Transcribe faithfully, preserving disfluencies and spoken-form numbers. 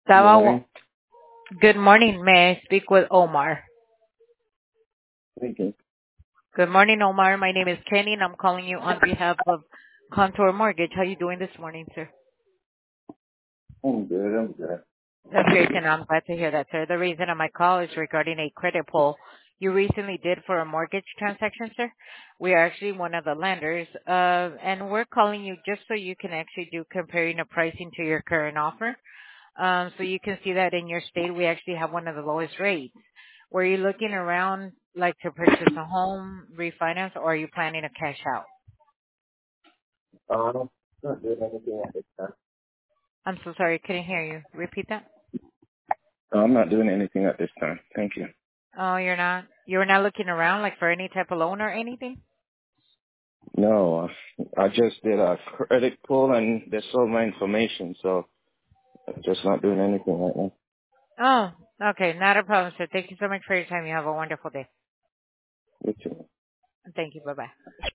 Sawa, Morning. good morning. May I speak with Omar? Speaking. Good morning, Omar. My name is Kenny, and I'm calling you on behalf of Contour Mortgage. How you doing this morning, sir? I'm good. I'm good. That's great, and I'm glad to hear that, sir. The reason of my call is regarding a credit pull you recently did for a mortgage transaction, sir. We are actually one of the lenders, uh, and we're calling you just so you can actually do comparing the pricing to your current offer. Um, so you can see that in your state, we actually have one of the lowest rates. Were you looking around like to purchase a home, refinance, or are you planning to cash out? Um, not doing anything at this time. I'm so sorry, couldn't hear you. Repeat that. No, I'm not doing anything at this time. Thank you. Oh, you're not. You're not looking around like for any type of loan or anything? No, uh, I just did a credit pull and they sold my information, so I'm just not doing anything right now. Oh, okay, not a problem, sir. Thank you so much for your time. You have a wonderful day. You too. Thank you. Bye bye.